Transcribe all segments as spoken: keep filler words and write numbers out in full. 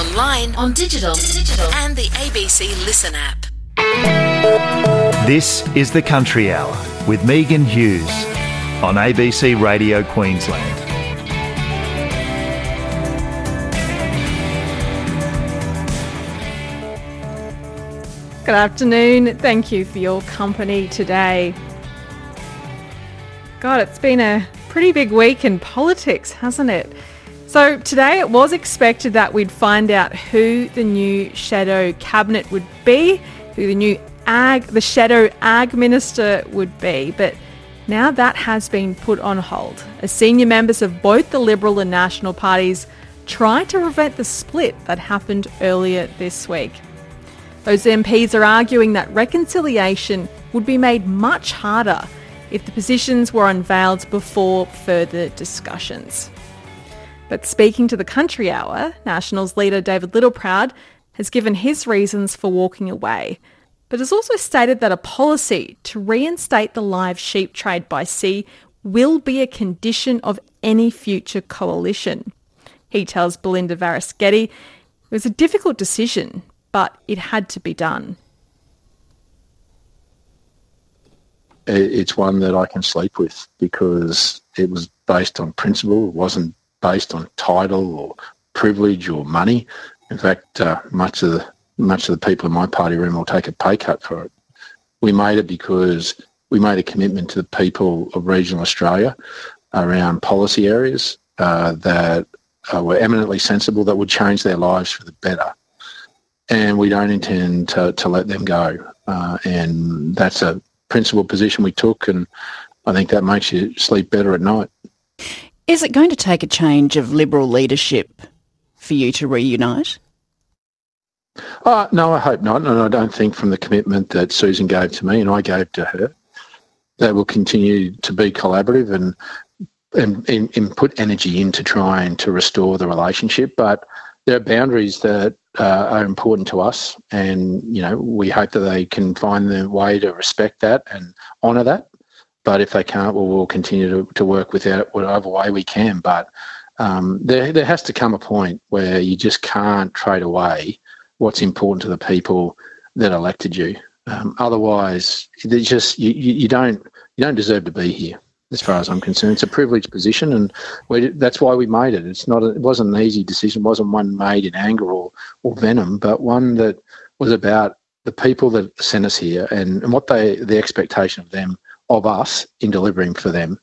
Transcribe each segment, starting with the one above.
online, on digital, digital, and the A B C Listen app. This is The Country Hour with Megan Hughes on A B C Radio Queensland. Good afternoon. Thank you for your company today. God, it's been a pretty big week in politics, hasn't it? So today it was expected that we'd find out who the new shadow cabinet would be, who the new ag, the shadow ag minister would be, but now that has been put on hold as senior members of both the Liberal and National parties try to prevent the split that happened earlier this week. Those M Ps are arguing that reconciliation would be made much harder if the positions were unveiled before further discussions. But speaking to the Country Hour, Nationals leader David Littleproud has given his reasons for walking away, but has also stated that a policy to reinstate the live sheep trade by sea will be a condition of any future coalition. He tells Belinda Varasketti it was a difficult decision, but it had to be done. It's one that I can sleep with because it was based on principle. It wasn't based on title or privilege or money. In fact, uh, much of the much of the people in my party room will take a pay cut for it. We made it because we made a commitment to the people of regional Australia around policy areas uh, that uh, were eminently sensible, that would change their lives for the better. And we don't intend to, to let them go. Uh, and that's a principled position we took, and I think that makes you sleep better at night. Is it going to take a change of Liberal leadership for you to reunite? Uh, no, I hope not. And I don't think from the commitment that Susan gave to me and I gave to her, that will continue to be collaborative and, and, and, and put energy into trying to restore the relationship. But there are boundaries that uh, are important to us, and you know we hope that they can find their way to respect that and honour that. But if they can't, well, we'll continue to, to work with it whatever way we can. But um, there there has to come a point where you just can't trade away what's important to the people that elected you. Um, otherwise, there's just you, you don't you don't deserve to be here. As far as I'm concerned, it's a privileged position, and we, that's why we made it. It's not. A, it wasn't an easy decision. It wasn't one made in anger or, or venom, but one that was about the people that sent us here and, and what they the expectation of them of us in delivering for them.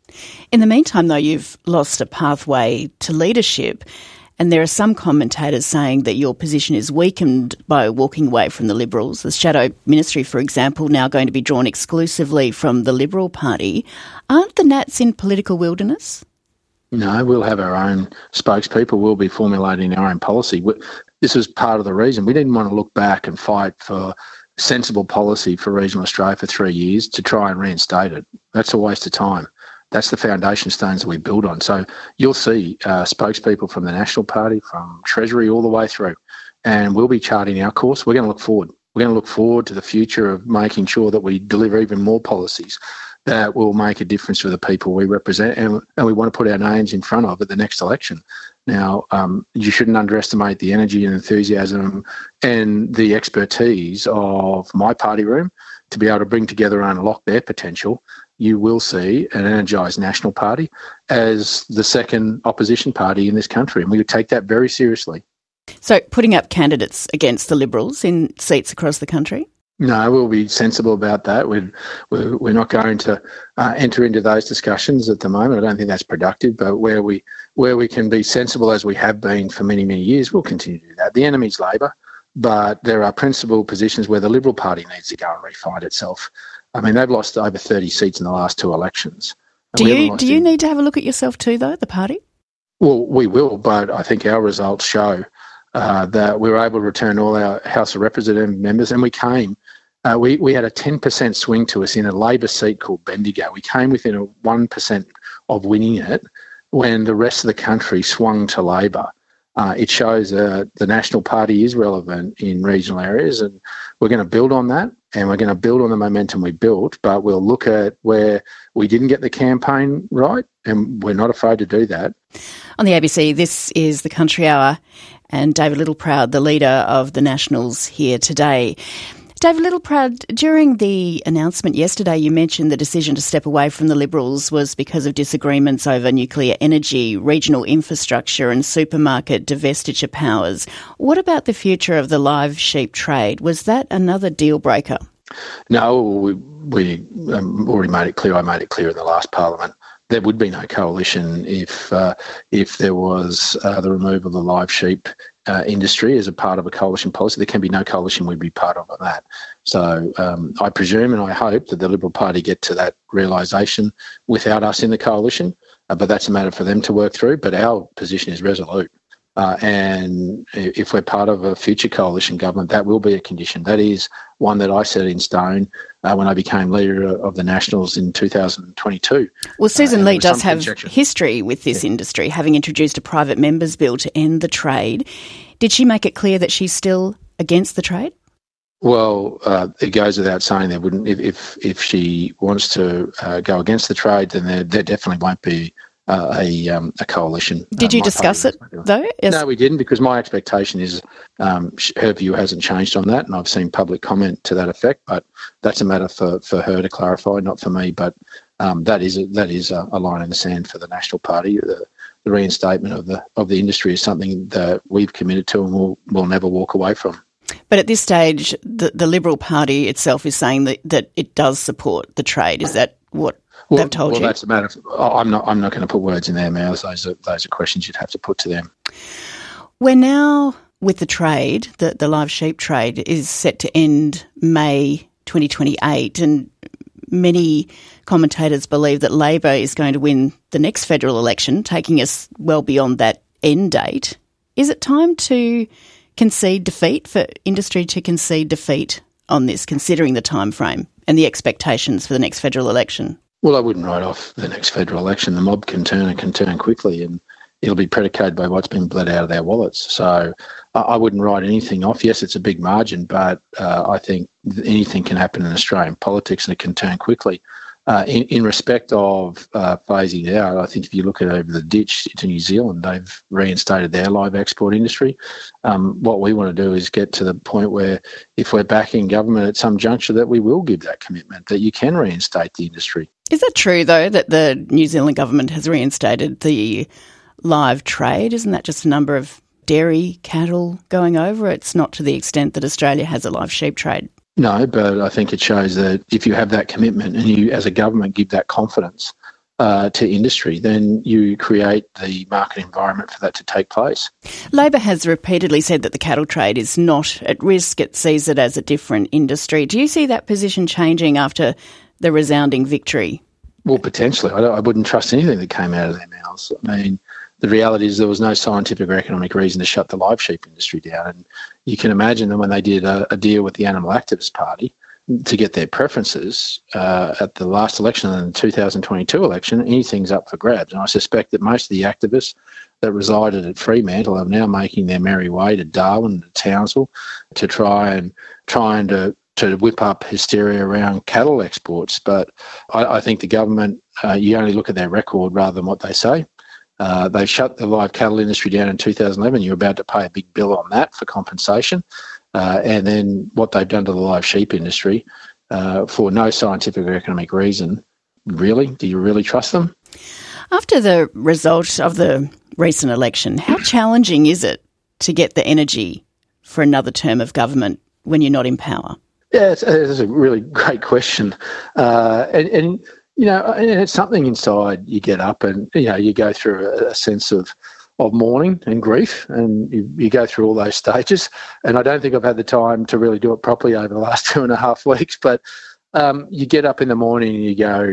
In the meantime, though, you've lost a pathway to leadership, and there are some commentators saying that your position is weakened by walking away from the Liberals. The Shadow Ministry, for example, now going to be drawn exclusively from the Liberal Party. Aren't the Nats in political wilderness? No, we'll have our own spokespeople. We'll be formulating our own policy. This was part of the reason. We didn't want to look back and fight for sensible policy for regional Australia for three years to try and reinstate it. That's a waste of time. That's the foundation stones that we build on. So you'll see uh, spokespeople from the National Party, from Treasury, all the way through, and we'll be charting our course. We're going to look forward. We're going to look forward to the future of making sure that we deliver even more policies that will make a difference for the people we represent, and, and we want to put our names in front of at the next election. Now, um, you shouldn't underestimate the energy and enthusiasm and the expertise of my party room to be able to bring together and unlock their potential. You will see an energised National Party as the second opposition party in this country, and we would take that very seriously. So putting up candidates against the Liberals in seats across the country? No, we'll be sensible about that. We're, we're, we're not going to uh, enter into those discussions at the moment. I don't think that's productive, but where we where we can be sensible, as we have been for many, many years, we'll continue to do that. The enemy's Labor, but there are principal positions where the Liberal Party needs to go and refine itself. I mean, they've lost over thirty seats in the last two elections. Do you do you in... need to have a look at yourself too, though, the party? Well, we will, but I think our results show uh, that we were able to return all our House of Representative members, and we came. Uh, we, we had a ten percent swing to us in a Labor seat called Bendigo. We came within a one percent of winning it when the rest of the country swung to Labor. Uh, it shows uh, the National Party is relevant in regional areas, and we're going to build on that, and we're going to build on the momentum we built, but we'll look at where we didn't get the campaign right, and we're not afraid to do that. On the A B C, this is the Country Hour, and David Littleproud, the leader of the Nationals, here today. David Littleproud, during the announcement yesterday, you mentioned the decision to step away from the Liberals was because of disagreements over nuclear energy, regional infrastructure and supermarket divestiture powers. What about the future of the live sheep trade? Was that another deal breaker? No, we, we um, already made it clear. I made it clear in the last Parliament. There would be no coalition if uh, if there was uh, the removal of the live sheep uh, industry as a part of a coalition policy. There can be no coalition we'd be part of that. So um, I presume and I hope that the Liberal Party get to that realisation without us in the coalition, uh, but that's a matter for them to work through. But our position is resolute. Uh, and if we're part of a future coalition government, that will be a condition. That is one that I set in stone uh, when I became leader of the Nationals in two thousand twenty-two. Well, Susan uh, Lee does have conjecture. history with this yeah. industry, having introduced a private members bill to end the trade. Did she make it clear that she's still against the trade? Well, uh, it goes without saying there wouldn't. If if, if she wants to uh, go against the trade, then there, there definitely won't be Uh, a um, a coalition. Did uh, you discuss it, though? Yes. No, we didn't, because my expectation is um, her view hasn't changed on that, and I've seen public comment to that effect, but that's a matter for, for her to clarify, not for me. But um, that is a, that is a, a line in the sand for the National Party. The, the reinstatement of the of the industry is something that we've committed to and we'll, we'll never walk away from. But at this stage, the, the Liberal Party itself is saying that, that it does support the trade. Is that what Well, they've told well, you? that's a matter. Of, I'm not. I'm not going to put words in their mouths. Those are those are questions you'd have to put to them. We're now with the trade. The the live sheep trade is set to end May twenty twenty-eight, and many commentators believe that Labor is going to win the next federal election, taking us well beyond that end date. Is it time to concede defeat, for industry to concede defeat on this, considering the time frame and the expectations for the next federal election? Well, I wouldn't write off the next federal election. The mob can turn and can turn quickly, and it'll be predicated by what's been bled out of their wallets. So I wouldn't write anything off. Yes, it's a big margin, but uh, I think anything can happen in Australian politics and it can turn quickly. Uh, in, in respect of uh, phasing it out, I think if you look at over the ditch to New Zealand, they've reinstated their live export industry. Um, what we want to do is get to the point where if we're back in government at some juncture, that we will give that commitment, that you can reinstate the industry. Is that true, though, that the New Zealand government has reinstated the live trade? Isn't that just a number of dairy cattle going over? It's not to the extent that Australia has a live sheep trade. No, but I think it shows that if you have that commitment and you, as a government, give that confidence uh, to industry, then you create the market environment for that to take place. Labor has repeatedly said that the cattle trade is not at risk. It sees it as a different industry. Do you see that position changing after the resounding victory? Well, potentially. I, don't, I wouldn't trust anything that came out of their mouths. I mean, the reality is there was no scientific or economic reason to shut the live sheep industry down. And you can imagine that when they did a, a deal with the Animal Activist Party to get their preferences uh, at the last election and the two thousand twenty-two election, anything's up for grabs. And I suspect that most of the activists that resided at Fremantle are now making their merry way to Darwin and to Townsville to try and trying to to whip up hysteria around cattle exports. But I, I think the government, uh, you only look at their record rather than what they say. Uh, they shut the live cattle industry down in two thousand eleven. You're about to pay a big bill on that for compensation. Uh, and then what they've done to the live sheep industry uh, for no scientific or economic reason. Really? Do you really trust them? After the result of the recent election, how challenging is it to get the energy for another term of government when you're not in power? Yeah, it's, it's a really great question. Uh, and, and You know, and it's something inside you get up and, you know, you go through a, a sense of, of mourning and grief, and you, you go through all those stages. And I don't think I've had the time to really do it properly over the last two and a half weeks. But um, you get up in the morning and you go,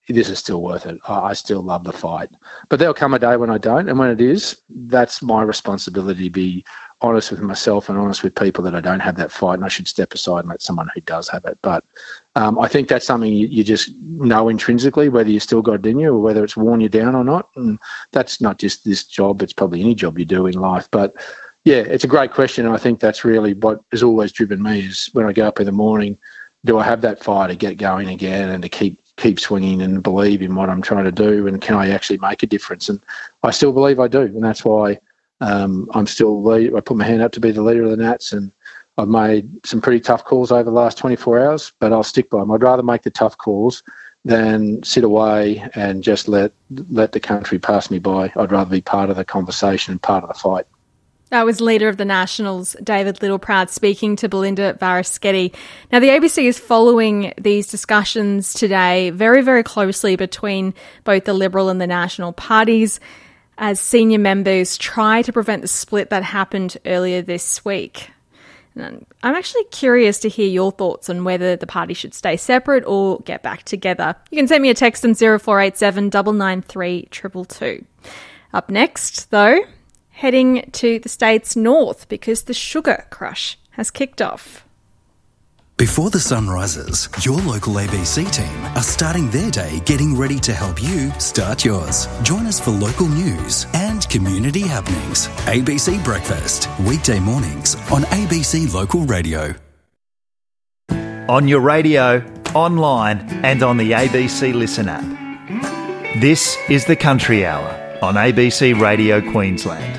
this is still worth it. I, I still love the fight. But there'll come a day when I don't, and when it is, that's my responsibility to be honest with myself and honest with people that I don't have that fight, and I should step aside and let someone who does have it. But um, I think that's something you, you just know intrinsically, whether you still got it in you or whether it's worn you down or not. And that's not just this job, it's probably any job you do in life. But yeah, it's a great question, and I think that's really what has always driven me is when I go up in the morning, do I have that fire to get going again and to keep keep swinging and believe in what I'm trying to do, and can I actually make a difference? And I still believe I do, and that's why um, I'm still lead, I put my hand up to be the leader of the Nats, and I've made some pretty tough calls over the last twenty-four hours, but I'll stick by them. I'd rather make the tough calls than sit away and just let let the country pass me by. I'd rather be part of the conversation and part of the fight. That was Leader of the Nationals, David Littleproud, speaking to Belinda Varaschetti. Now, the A B C is following these discussions today very, very closely between both the Liberal and the National parties as senior members try to prevent the split that happened earlier this week. And I'm actually curious to hear your thoughts on whether the party should stay separate or get back together. You can send me a text on zero four eight seven nine nine three two two two. Up next, though, heading to the state's north because the sugar crush has kicked off. Before the sun rises, your local A B C team are starting their day getting ready to help you start yours. Join us for local news and community happenings. A B C Breakfast, weekday mornings on A B C Local Radio. On your radio, online and on the A B C Listen app. This is the Country Hour on A B C Radio Queensland.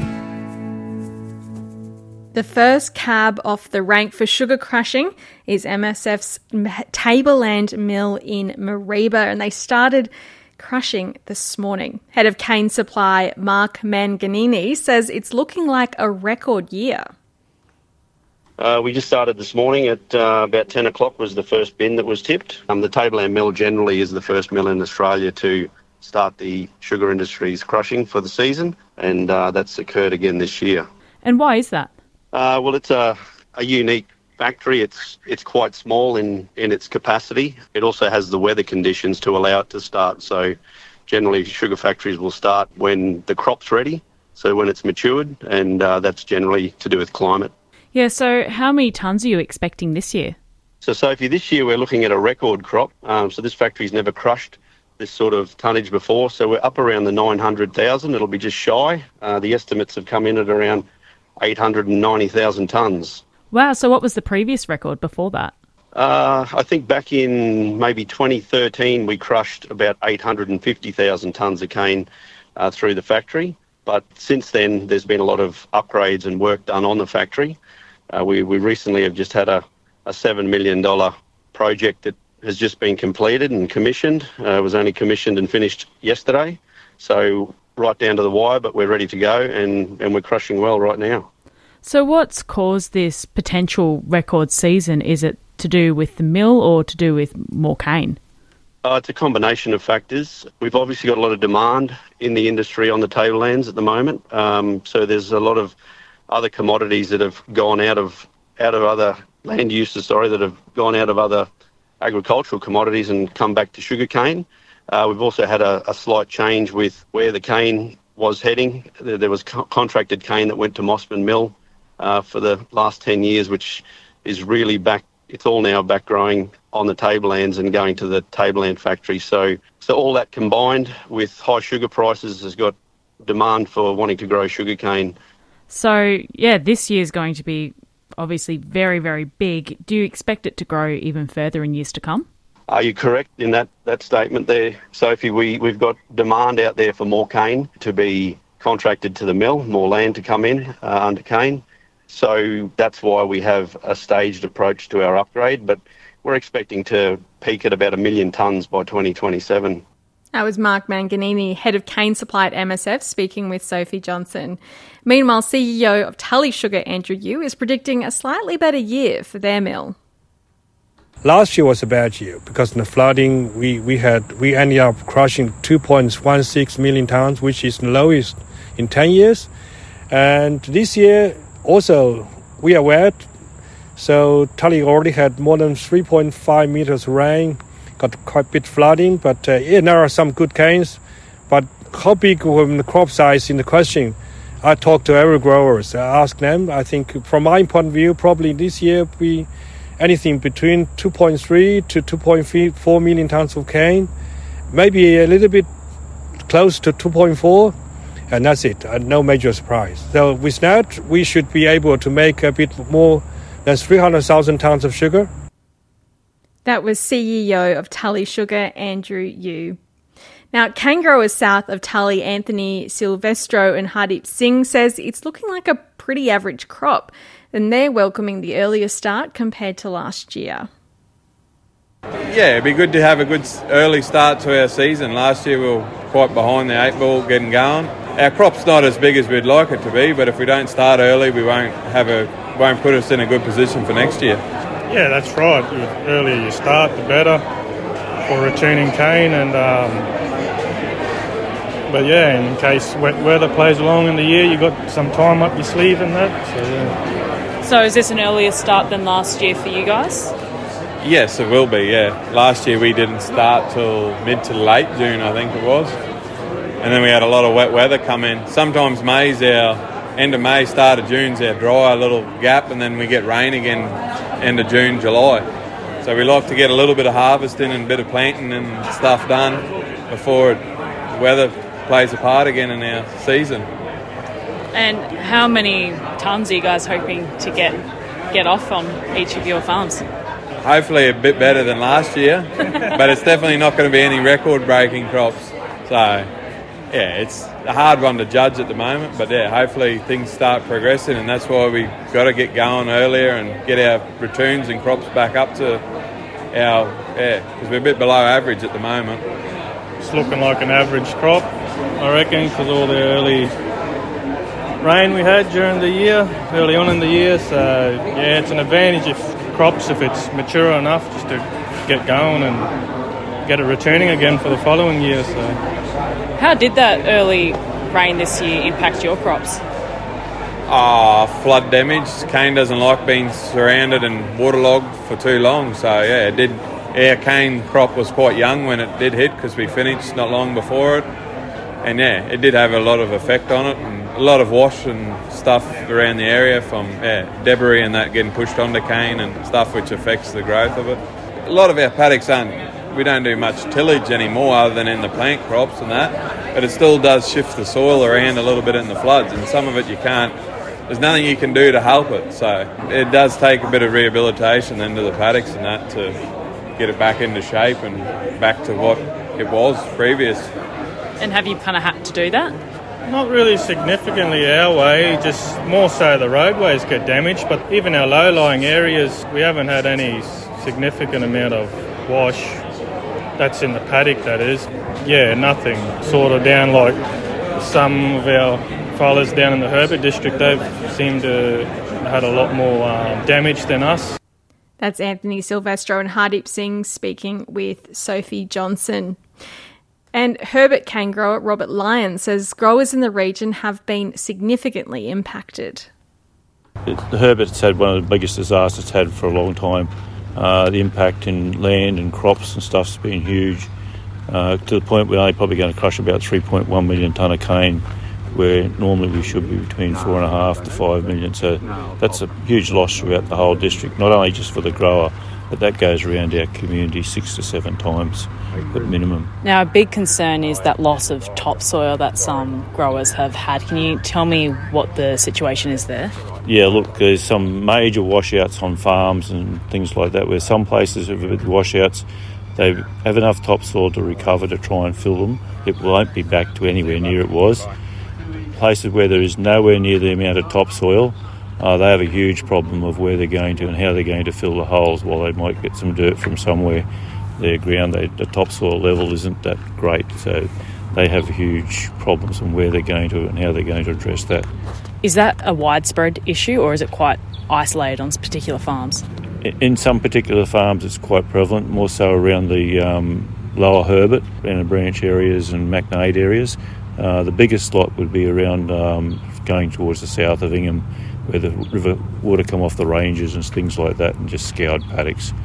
The first cab off the rank for sugar crushing is M S F's Tableland Mill in Mareeba, and they started crushing this morning. Head of cane supply Mark Manganini says it's looking like a record year. Uh, we just started this morning at uh, about ten o'clock was the first bin that was tipped. Um, the Tableland Mill generally is the first mill in Australia to start the sugar industry's crushing for the season, and uh, that's occurred again this year. And why is that? Uh, well, it's a, a unique factory. It's it's quite small in, in its capacity. It also has the weather conditions to allow it to start. So generally sugar factories will start when the crop's ready, so when it's matured, and uh, that's generally to do with climate. Yeah, so how many tonnes are you expecting this year? So, Sophie, this year we're looking at a record crop. Um, so this factory's never crushed this sort of tonnage before. So we're up around the nine hundred thousand. It'll be just shy. Uh, the estimates have come in at around eight hundred ninety thousand tonnes. Wow, so what was the previous record before that? Uh, I think back in maybe twenty thirteen we crushed about eight hundred fifty thousand tonnes of cane uh, through the factory. But since then there's been a lot of upgrades and work done on the factory. Uh, we, we recently have just had a, a seven million dollars project that has just been completed and commissioned. Uh, it was only commissioned and finished yesterday. So right down to the wire, but we're ready to go, and, and we're crushing well right now. So what's caused this potential record season? Is it to do with the mill or to do with more cane? Uh, it's a combination of factors. We've obviously got a lot of demand in the industry on the tablelands at the moment. Um, so there's a lot of other commodities that have gone out of out of other land uses, sorry, that have gone out of other agricultural commodities and come back to sugarcane. Uh, we've also had a, a slight change with where the cane was heading. There, there was co- contracted cane that went to Mossman Mill uh, for the last ten years, which is really back. It's all now back growing on the tablelands and going to the tableland factory. So, so all that combined with high sugar prices has got demand for wanting to grow sugarcane. So, yeah, this year is going to be obviously very, very big. Do you expect it to grow even further in years to come? Are you correct in that, that statement there, Sophie? We, we've got demand out there for more cane to be contracted to the mill, more land to come in uh, under cane. So that's why we have a staged approach to our upgrade, but we're expecting to peak at about a million tonnes by twenty twenty-seven. That was Mark Manganini, Head of Cane Supply at M S F, speaking with Sophie Johnson. Meanwhile, C E O of Tully Sugar, Andrew Yu, is predicting a slightly better year for their mill. Last year was a bad year because in the flooding, we, we had we ended up crushing two point one six million tonnes, which is the lowest in ten years. And this year, also, we are wet. So Tully already had more than three point five meters rain got quite a bit flooding, but uh, yeah, there are some good canes. But how big was the crop size in the question? I talked to every growers, I asked them. I think from my point of view, probably this year we anything between two point three to two point four million tons of cane, maybe a little bit close to two point four, and that's it. Uh, no major surprise. So with that, we should be able to make a bit more than three hundred thousand tons of sugar. That was C E O of Tully Sugar, Andrew Yu. Now, cane growers south of Tully, Anthony Silvestro and Hardeep Singh, says it's looking like a pretty average crop, and they're welcoming the earlier start compared to last year. Yeah, it'd be good to have a good early start to our season. Last year we were quite behind the eight ball getting going. Our crop's not as big as we'd like it to be, but if we don't start early, we won't have a won't put us in a good position for next year. Yeah, that's right. The earlier you start, the better for returning cane. And um, but yeah, in case wet weather plays along in the year, you got some time up your sleeve and that. So, yeah. So is this an earlier start than last year for you guys? Yes, it will be. Yeah, last year we didn't start till mid to late June, I think it was, and then we had a lot of wet weather come in. Sometimes May's our end of May, start of June's our dry little gap, and then we get rain again end of June, July. So we like to get a little bit of harvesting and a bit of planting and stuff done before it, the weather plays a part again in our season. And how many tonnes are you guys hoping to get get off on each of your farms? Hopefully a bit better than last year, but it's definitely not going to be any record-breaking crops. So, yeah, it's a hard one to judge at the moment, but yeah, hopefully things start progressing, and that's why we've got to get going earlier and get our returns and crops back up to our, yeah, because we're a bit below average at the moment. It's looking like an average crop, I reckon, because all the early rain we had during the year, early on in the year. So, yeah, it's an advantage if crops, if it's mature enough, just to get going and get it returning again for the following year. So, how did that early rain this year impact your crops? Ah, uh, flood damage. Cane doesn't like being surrounded and waterlogged for too long. So, yeah, it did. Our cane crop was quite young when it did hit because we finished not long before it. And, yeah, it did have a lot of effect on it, and a lot of wash and stuff around the area from yeah, debris and that getting pushed onto cane and stuff which affects the growth of it. A lot of our paddocks aren't, we don't do much tillage anymore other than in the plant crops and that, but it still does shift the soil around a little bit in the floods, and some of it you can't, there's nothing you can do to help it. So it does take a bit of rehabilitation into the paddocks and that to get it back into shape and back to what it was previous. And have you kind of had to do that? Not really significantly our way, just more so the roadways get damaged, but even our low-lying areas, we haven't had any significant amount of wash. That's in the paddock, that is. Yeah, nothing sort of down like some of our fellas down in the Herbert district. They've seemed to have had a lot more um, damage than us. That's Anthony Silvestro and Hardeep Singh speaking with Sophie Johnson. And Herbert cane grower Robert Lyon says growers in the region have been significantly impacted. Herbert's had one of the biggest disasters it's had for a long time. Uh, the impact in land and crops and stuff's been huge, uh, to the point where they're probably going to crush about three point one million tonne of cane, where normally we should be between four and a half to five million. So that's a huge loss throughout the whole district, not only just for the grower, but that goes around our community six to seven times at minimum. Now, a big concern is that loss of topsoil that some growers have had. Can you tell me what the situation is there? Yeah, look, there's some major washouts on farms and things like that, where some places have had washouts, they have enough topsoil to recover to try and fill them. It won't be back to anywhere near it was. Places where there is nowhere near the amount of topsoil, Uh, they have a huge problem of where they're going to and how they're going to fill the holes, while they might get some dirt from somewhere. Their ground, they, the topsoil level isn't that great, so they have huge problems on where they're going to and how they're going to address that. Is that a widespread issue, or is it quite isolated on particular farms? In some particular farms it's quite prevalent, more so around the um, lower Herbert, Banner Branch areas and McNade areas. Uh, the biggest lot would be around um, going towards the south of Ingham, where the river water come off the ranges and things like that and just scoured paddocks.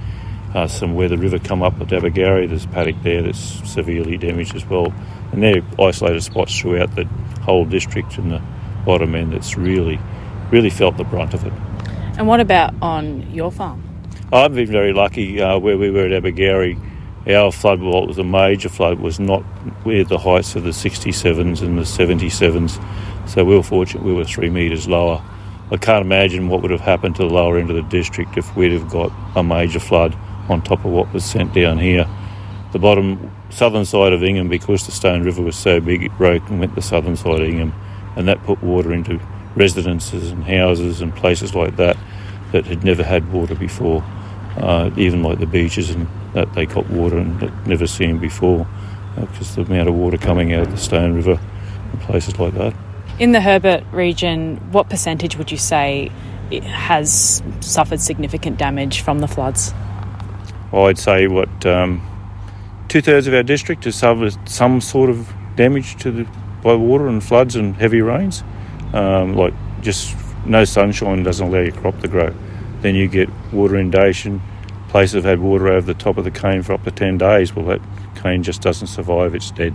uh, some where the river come up at Abergary. There's a paddock there that's severely damaged as well. And they're isolated spots throughout the whole district and the bottom end that's really, really felt the brunt of it. And what about on your farm? I've been very lucky uh, where we were at Abergary. Our flood, well, it was a major flood, was not where the heights of the sixty-sevens and the seventy-sevens. So we were fortunate we were three metres lower. I can't imagine what would have happened to the lower end of the district if we'd have got a major flood on top of what was sent down here. The bottom southern side of Ingham, because the Stone River was so big, it broke and went the southern side of Ingham, and that put water into residences and houses and places like that that had never had water before. Uh, even like the beaches and that, they got water and that never seen before uh, because the amount of water coming out of the Stone River and places like that. In the Herbert region, what percentage would you say it has suffered significant damage from the floods? I'd say what um, two-thirds of our district has suffered some sort of damage to the, by water and floods and heavy rains. Um, like just no sunshine doesn't allow your crop to grow. Then you get water inundation. Places have had water over the top of the cane for up to ten days. Well, that cane just doesn't survive, it's dead.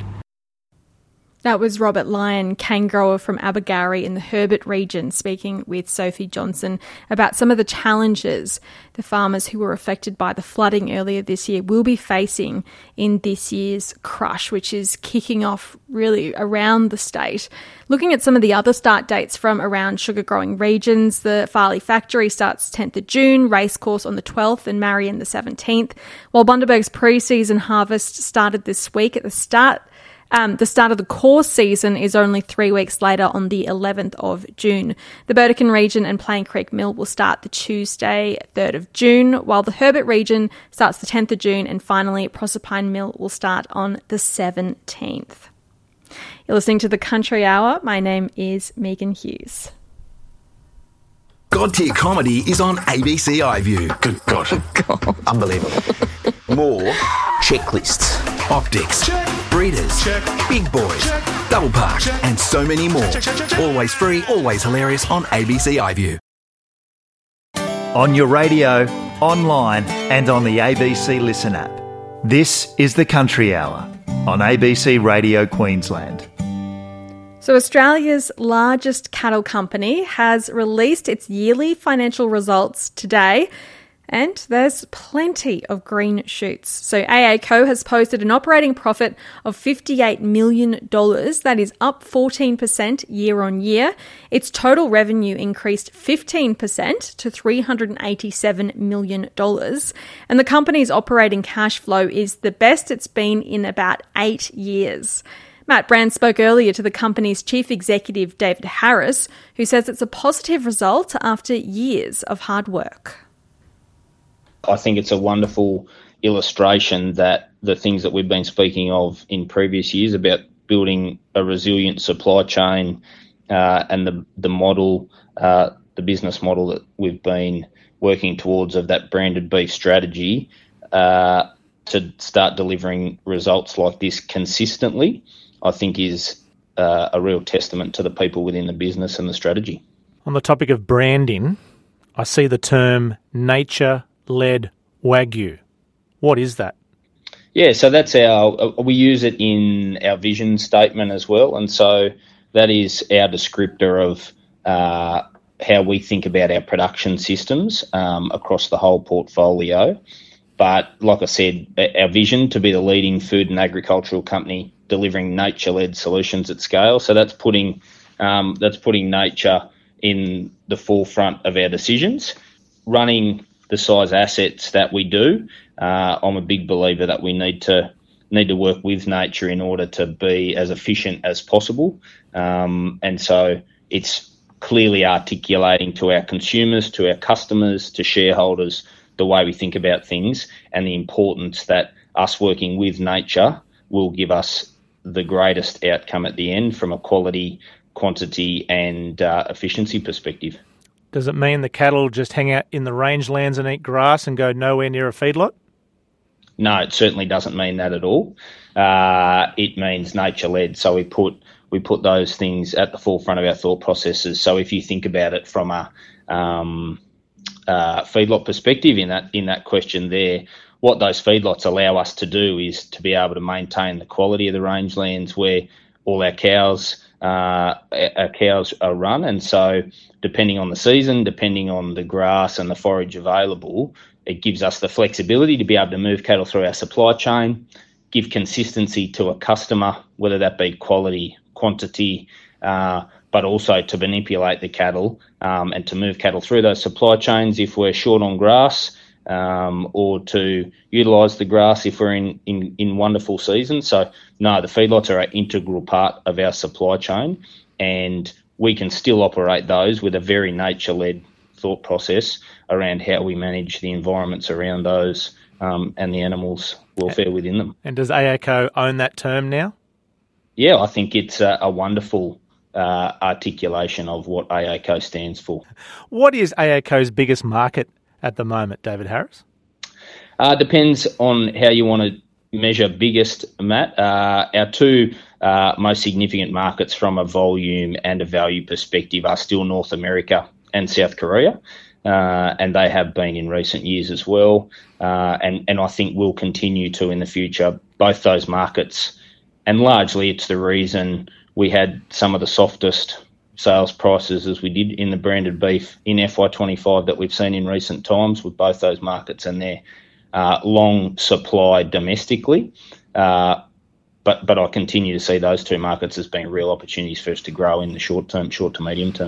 That was Robert Lyon, cane grower from Abergary in the Herbert region, speaking with Sophie Johnson about some of the challenges the farmers who were affected by the flooding earlier this year will be facing in this year's crush, which is kicking off really around the state. Looking at some of the other start dates from around sugar-growing regions, the Farley factory starts tenth of June, Racecourse on the twelfth and Marion the seventeenth, while Bundaberg's pre-season harvest started this week at the start Um, the start of the core season is only three weeks later on the eleventh of June. The Burdekin region and Plain Creek Mill will start the Tuesday, third of June, while the Herbert region starts the tenth of June, and finally Proserpine Mill will start on the seventeenth. You're listening to The Country Hour. My name is Megan Hughes. God Tier Comedy is on A B C iView. Good God. God. Unbelievable. More checklists, optics, check. Breeders, check. Big Boys, check. Double Park, check. And so many more. Check, check, check, check. Always free, always hilarious on A B C iView. On your radio, online and on the A B C Listen app. This is The Country Hour on A B C Radio Queensland. So Australia's largest cattle company has released its yearly financial results today, and there's plenty of green shoots. So A A Co has posted an operating profit of fifty-eight million dollars. That is up fourteen percent year on year. Its total revenue increased fifteen percent to three hundred eighty-seven million dollars. And the company's operating cash flow is the best it's been in about eight years. Matt Brand spoke earlier to the company's chief executive, David Harris, who says it's a positive result after years of hard work. I think it's a wonderful illustration that the things that we've been speaking of in previous years about building a resilient supply chain uh, and the the model, uh, the business model that we've been working towards of that branded beef strategy uh, to start delivering results like this consistently, I think is uh, a real testament to the people within the business and the strategy. On the topic of branding, I see the term nature-led Wagyu. What is that? Yeah, so that's our, we use it in our vision statement as well. And so that is our descriptor of uh, how we think about our production systems um, across the whole portfolio. But like I said, our vision to be the leading food and agricultural company delivering nature-led solutions at scale. So that's putting um, that's putting nature in the forefront of our decisions. Running the size assets that we do, uh, I'm a big believer that we need to need to work with nature in order to be as efficient as possible. Um, and so it's clearly articulating to our consumers, to our customers, to shareholders, the way we think about things and the importance that us working with nature will give us the greatest outcome at the end from a quality, quantity and uh, efficiency perspective. Does it mean the cattle just hang out in the rangelands and eat grass and go nowhere near a feedlot? No, it certainly doesn't mean that at all. Uh, it means nature-led. So we put we put those things at the forefront of our thought processes. So if you think about it from a um, uh, feedlot perspective in that in that question there, what those feedlots allow us to do is to be able to maintain the quality of the rangelands where all our cows uh, our cows are run. And so depending on the season, depending on the grass and the forage available, it gives us the flexibility to be able to move cattle through our supply chain, give consistency to a customer, whether that be quality, quantity, uh, but also to manipulate the cattle um, and to move cattle through those supply chains if we're short on grass, um, or to utilise the grass if we're in, in, in wonderful seasons. So, no, the feedlots are an integral part of our supply chain, and we can still operate those with a very nature-led thought process around how we manage the environments around those um, and the animals' welfare within them. And does A A C O own that term now? Yeah, I think it's a, a wonderful uh, articulation of what A A C O stands for. What is A A C O's biggest market at the moment, David Harris? Uh, depends on how you want to measure biggest, Matt. Uh, our two uh, most significant markets from a volume and a value perspective are still North America and South Korea, uh, and they have been in recent years as well, uh, and, and I think will continue to in the future, both those markets. And largely it's the reason we had some of the softest sales prices as we did in the branded beef in F Y twenty-five that we've seen in recent times with both those markets and their uh, long supply domestically. Uh, but but I continue to see those two markets as being real opportunities for us to grow in the short term, short to medium term.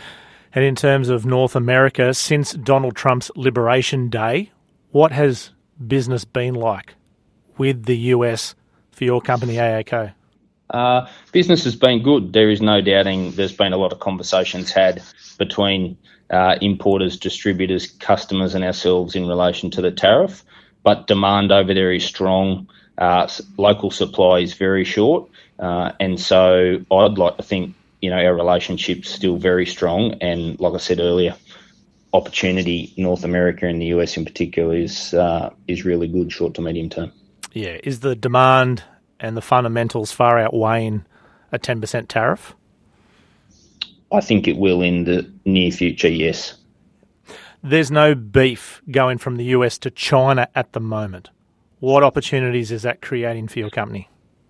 And in terms of North America, since Donald Trump's Liberation Day, what has business been like with the U S for your company, A A C O? Uh, business has been good. There is no doubting there's been a lot of conversations had between uh, importers, distributors, customers and ourselves in relation to the tariff. But demand over there is strong. Uh, local supply is very short. Uh, and so I'd like to think, you know, our relationship's still very strong. And like I said earlier, opportunity North America and the U S in particular is uh, is really good short to medium term. Yeah. Is the demand and the fundamentals far outweighing a ten percent tariff? I think it will in the near future, yes. There's no beef going from the U S to China at the moment. What opportunities is that creating for your company?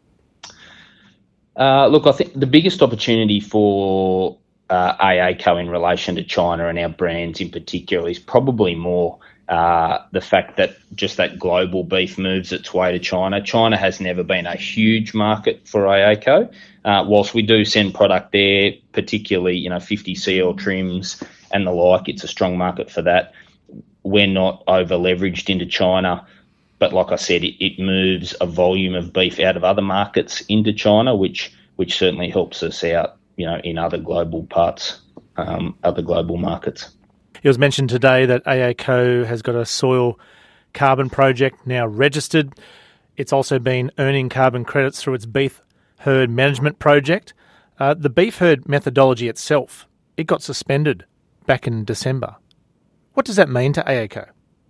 Uh, look, I think the biggest opportunity for uh, A A C O in relation to China and our brands in particular is probably more uh, the fact that just that global beef moves its way to China. China has never been a huge market for A A C O. Uh, whilst we do send product there, particularly, you know, fifty C L trims and the like, it's a strong market for that. We're not over leveraged into China. But like I said, it, it moves a volume of beef out of other markets into China, which which certainly helps us out, you know, in other global parts, um, other global markets. It was mentioned today that A A C O has got a soil carbon project now registered. It's also been earning carbon credits through its beef herd management project. Uh, the beef herd methodology itself, it got suspended back in December. What does that mean to A A C O?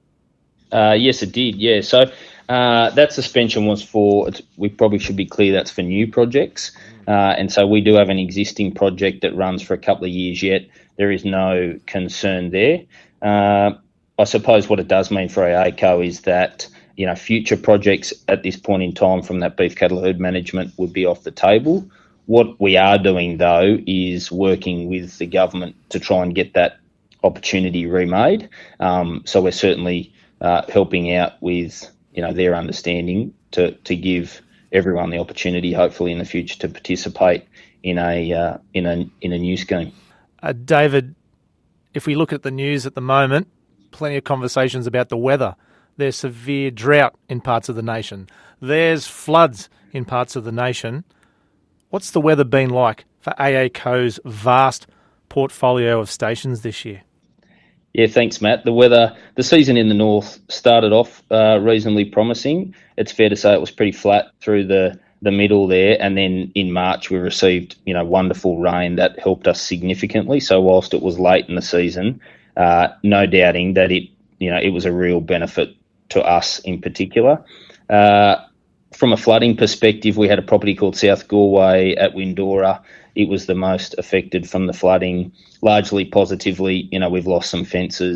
Uh, yes, it did, yeah. So uh, that suspension was for, we probably should be clear, that's for new projects. Uh, and so we do have an existing project that runs for a couple of years yet. There is no concern there. Uh, I suppose what it does mean for A A C O is that, you know, future projects at this point in time from that beef cattle herd management would be off the table. What we are doing, though, is working with the government to try and get that opportunity remade. Um, so we're certainly Uh, helping out with, you know, their understanding to, to give everyone the opportunity, hopefully in the future, to participate in a uh, in a in a new scheme. Uh, David, if we look at the news at the moment, plenty of conversations about the weather. There's severe drought in parts of the nation. There's floods in parts of the nation. What's the weather been like for A A C O's vast portfolio of stations this year? Yeah, thanks, Matt. The weather, the season in the north started off uh, reasonably promising. It's fair to say it was pretty flat through the, the middle there, and then in March we received, you know, wonderful rain that helped us significantly. So whilst it was late in the season, uh, no doubting that it, you know, it was a real benefit to us in particular. Uh, from a flooding perspective, we had a property called South Galway at Windora. It was the most affected from the flooding, largely positively. You know, we've lost some fences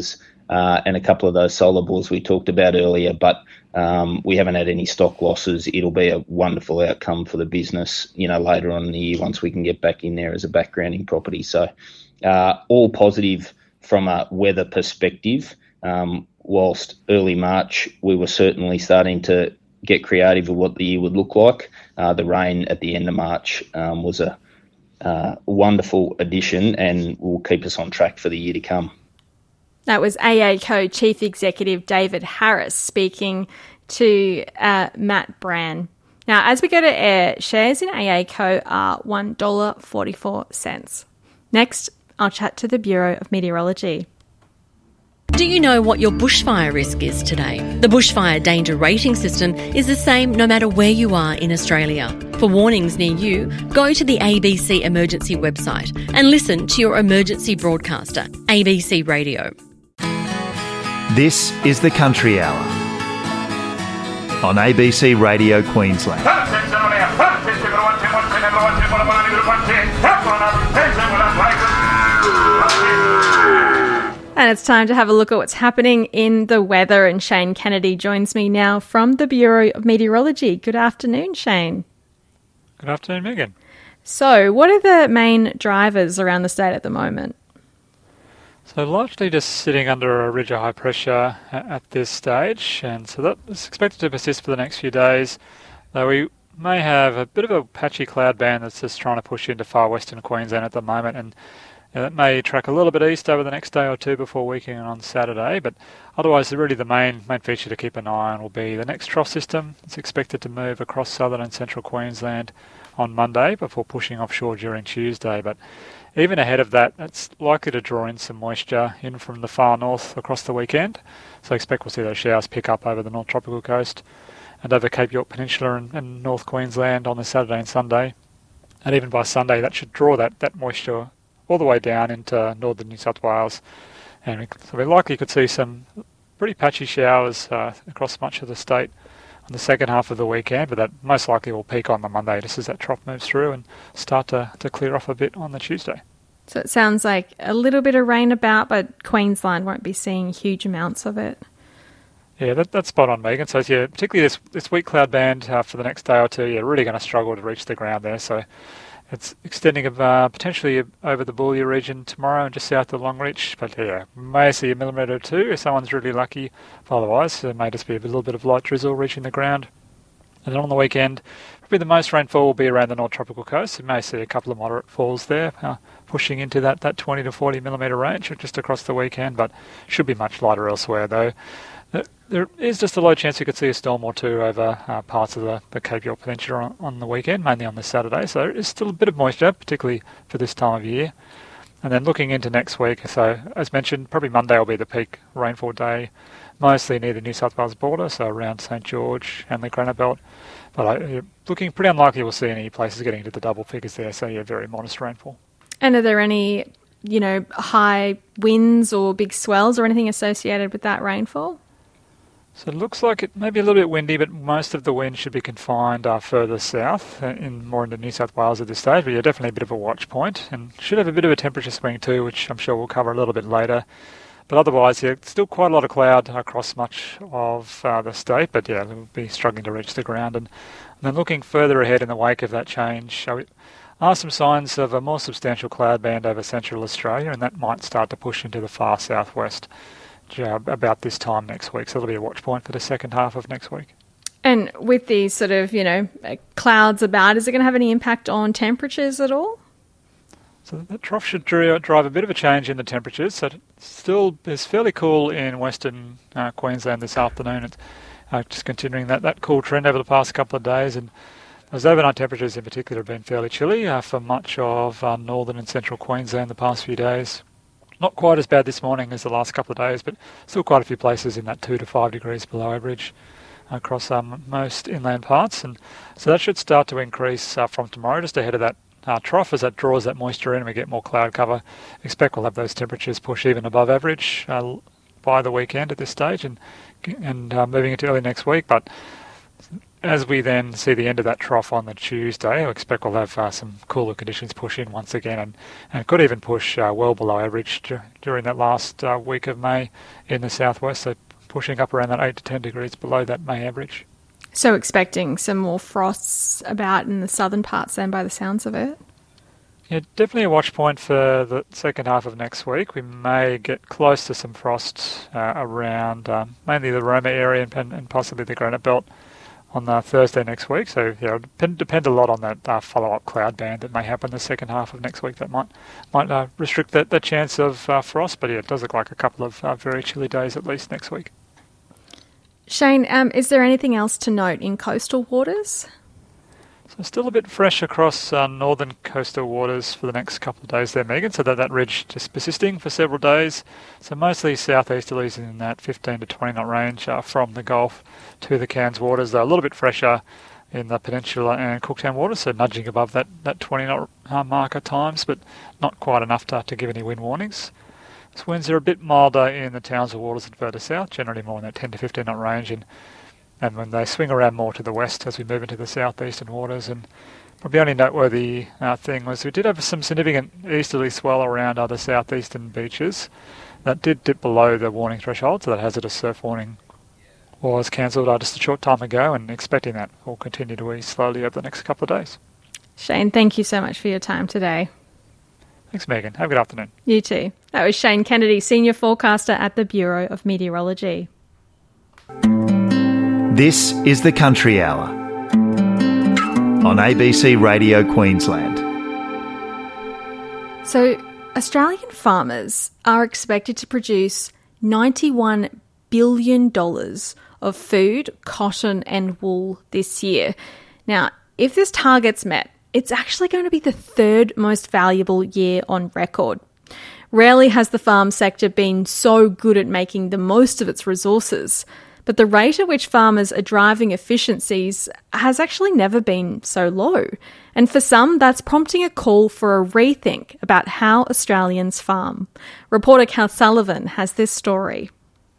uh, and a couple of those solar bulls we talked about earlier, but um, we haven't had any stock losses. It'll be a wonderful outcome for the business, you know, later on in the year once we can get back in there as a backgrounding property. So uh, all positive from a weather perspective. Um, whilst early March, we were certainly starting to get creative with what the year would look like. Uh, the rain at the end of March um, was a uh, wonderful addition and will keep us on track for the year to come. That was A A Co Chief Executive David Harris speaking to uh, Matt Brand. Now, as we go to air, shares in A A Co are one dollar forty-four. Next, I'll chat to the Bureau of Meteorology. Do you know what your bushfire risk is today? The bushfire danger rating system is the same no matter where you are in Australia. For warnings near you, go to the A B C Emergency website and listen to your emergency broadcaster, A B C Radio. This is the Country Hour on A B C Radio Queensland. And it's time to have a look at what's happening in the weather. And Shane Kennedy joins me now from the Bureau of Meteorology. Good afternoon, Shane. Good afternoon, Megan. So, what are the main drivers around the state at the moment? So largely just sitting under a ridge of high pressure at this stage, and so that is expected to persist for the next few days, though we may have a bit of a patchy cloud band that's just trying to push into far western Queensland at the moment, and Uh, that may track a little bit east over the next day or two before weakening on Saturday, but otherwise really the main main feature to keep an eye on will be the next trough system. It's expected to move across southern and central Queensland on Monday before pushing offshore during Tuesday, but even ahead of that, it's likely to draw in some moisture in from the far north across the weekend, so I expect we'll see those showers pick up over the North Tropical Coast and over Cape York Peninsula and, and North Queensland on the Saturday and Sunday, and even by Sunday that should draw that, that moisture all the way down into northern New South Wales, and we, so we likely could see some pretty patchy showers uh, across much of the state on the second half of the weekend, but that most likely will peak on the Monday just as that trough moves through and start to, to clear off a bit on the Tuesday. So it sounds like a little bit of rain about, but Queensland won't be seeing huge amounts of it. Yeah, that, that's spot on, Megan. So yeah, particularly this, this weak cloud band uh, for the next day or two, you're really going to struggle to reach the ground there, so it's extending uh, potentially over the Boulia region tomorrow and just south of Longreach, but yeah, may see a millimetre or two if someone's really lucky. Otherwise, there may just be a little bit of light drizzle reaching the ground. And then on the weekend, probably the most rainfall will be around the North Tropical Coast. You may see a couple of moderate falls there, uh, pushing into that, that twenty to forty millimetre range just across the weekend, but should be much lighter elsewhere though. There is just a low chance you could see a storm or two over uh, parts of the, the Cape York Peninsula on, on the weekend, mainly on the Saturday. So there is still a bit of moisture, particularly for this time of year. And then looking into next week, so as mentioned, probably Monday will be the peak rainfall day, mostly near the New South Wales border, so around St George and the Granite Belt. But uh, looking pretty unlikely we'll see any places getting into the double figures there, so yeah, very modest rainfall. And are there any, you know, high winds or big swells or anything associated with that rainfall? So it looks like it may be a little bit windy, but most of the wind should be confined uh, further south, uh, in more into New South Wales at this stage. But yeah, definitely a bit of a watch point, and should have a bit of a temperature swing too, which I'm sure we'll cover a little bit later. But otherwise, yeah, still quite a lot of cloud across much of uh, the state. But yeah, we'll be struggling to reach the ground. And, and then looking further ahead in the wake of that change, there are some signs of a more substantial cloud band over central Australia, and that might start to push into the far southwest about this time next week. So it'll be a watch point for the second half of next week. And with these sort of, you know, clouds about, is it going to have any impact on temperatures at all? So the trough should drive a bit of a change in the temperatures. So it still is fairly cool in western uh, Queensland this afternoon. It's uh, just continuing that, that cool trend over the past couple of days. And those overnight temperatures in particular have been fairly chilly uh, for much of uh, northern and central Queensland the past few days. Not quite as bad this morning as the last couple of days, but still quite a few places in that two to five degrees below average across um, most inland parts. And so that should start to increase uh, from tomorrow, just ahead of that uh, trough as that draws that moisture in and we get more cloud cover. Expect we'll have those temperatures push even above average uh, by the weekend at this stage and, and uh, moving into early next week. But as we then see the end of that trough on the Tuesday, I expect we'll have uh, some cooler conditions push in once again, and, and could even push uh, well below average dur- during that last uh, week of May in the southwest, so pushing up around that eight to ten degrees below that May average. So expecting some more frosts about in the southern parts then, by the sounds of it? Yeah, definitely a watch point for the second half of next week. We may get close to some frost uh, around um, mainly the Roma area and, and possibly the Granite Belt on uh, Thursday next week. So yeah, it'll depend, depend a lot on that uh, follow-up cloud band that may happen the second half of next week. That might might uh, restrict the, the chance of uh, frost. But yeah, it does look like a couple of uh, very chilly days at least next week. Shane, um, is there anything else to note in coastal waters? So still a bit fresh across uh, northern coastal waters for the next couple of days there, Megan, so that, that ridge just persisting for several days. So mostly southeasterlies in that fifteen to twenty knot range uh, from the Gulf to the Cairns waters. They're a little bit fresher in the Peninsula and Cooktown waters, so nudging above that, that twenty knot uh, mark at times, but not quite enough to, to give any wind warnings. So winds are a bit milder in the Townsville waters and further south, generally more in that ten to fifteen knot range, and and when they swing around more to the west as we move into the southeastern waters. And probably only noteworthy uh, thing was we did have some significant easterly swell around other southeastern beaches that did dip below the warning threshold, so that hazardous surf warning was cancelled uh, just a short time ago, and expecting that will continue to ease slowly over the next couple of days. Shane, thank you so much for your time today. Thanks, Megan. Have a good afternoon. You too. That was Shane Kennedy, Senior Forecaster at the Bureau of Meteorology. This is the Country Hour on A B C Radio Queensland. So, Australian farmers are expected to produce ninety-one billion dollars of food, cotton and wool this year. Now, if this target's met, it's actually going to be the third most valuable year on record. Rarely has the farm sector been so good at making the most of its resources, but the rate at which farmers are driving efficiencies has actually never been so low. And for some, that's prompting a call for a rethink about how Australians farm. Reporter Cal Sullivan has this story.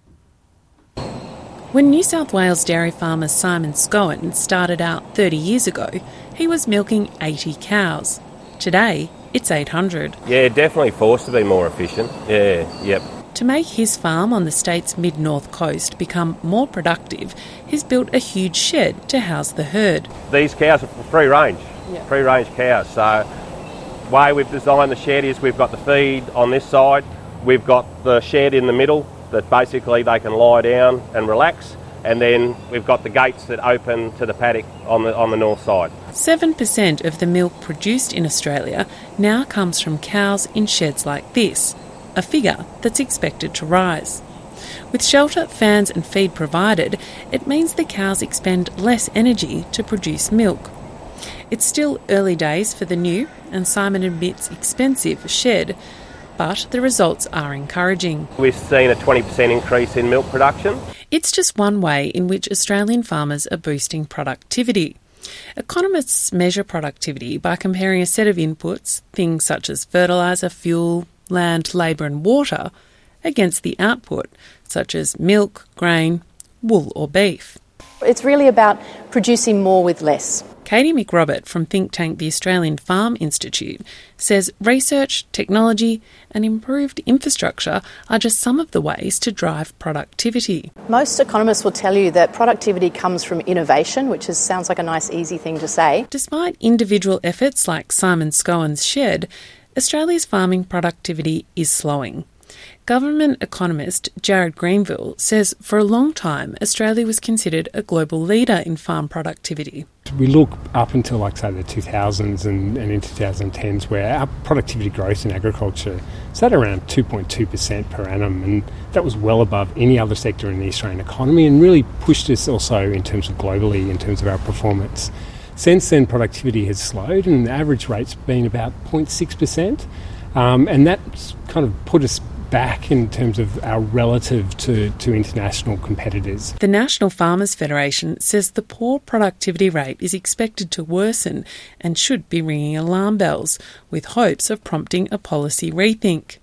When New South Wales dairy farmer Simon Scowen started out thirty years ago, he was milking eighty cows. Today, it's eight hundred. Yeah, definitely forced to be more efficient. Yeah, yep. To make his farm on the state's mid-north coast become more productive, he's built a huge shed to house the herd. These cows are free range, yeah. free range cows. So the way we've designed the shed is we've got the feed on this side, we've got the shed in the middle that basically they can lie down and relax, and then we've got the gates that open to the paddock on the on the north side. seven percent of the milk produced in Australia now comes from cows in sheds like this, a figure that's expected to rise. With shelter, fans and feed provided, it means the cows expend less energy to produce milk. It's still early days for the new, and Simon admits expensive, shed, but the results are encouraging. We've seen a twenty percent increase in milk production. It's just one way in which Australian farmers are boosting productivity. Economists measure productivity by comparing a set of inputs, things such as fertiliser, fuel, land, labour and water, against the output, such as milk, grain, wool or beef. It's really about producing more with less. Katie McRobert from think tank the Australian Farm Institute says research, technology and improved infrastructure are just some of the ways to drive productivity. Most economists will tell you that productivity comes from innovation, which is, sounds like a nice, easy thing to say. Despite individual efforts like Simon Scowen's shed, Australia's farming productivity is slowing. Government economist Jared Greenville says for a long time Australia was considered a global leader in farm productivity. We look up until, like, say, the two thousands and, and into twenty tens, where our productivity growth in agriculture sat around two point two percent per annum, and that was well above any other sector in the Australian economy and really pushed us also in terms of globally, in terms of our performance. Since then, productivity has slowed and the average rate's been about zero point six percent, um, and that's kind of put us back in terms of our relative to, to international competitors. The National Farmers Federation says the poor productivity rate is expected to worsen and should be ringing alarm bells, with hopes of prompting a policy rethink.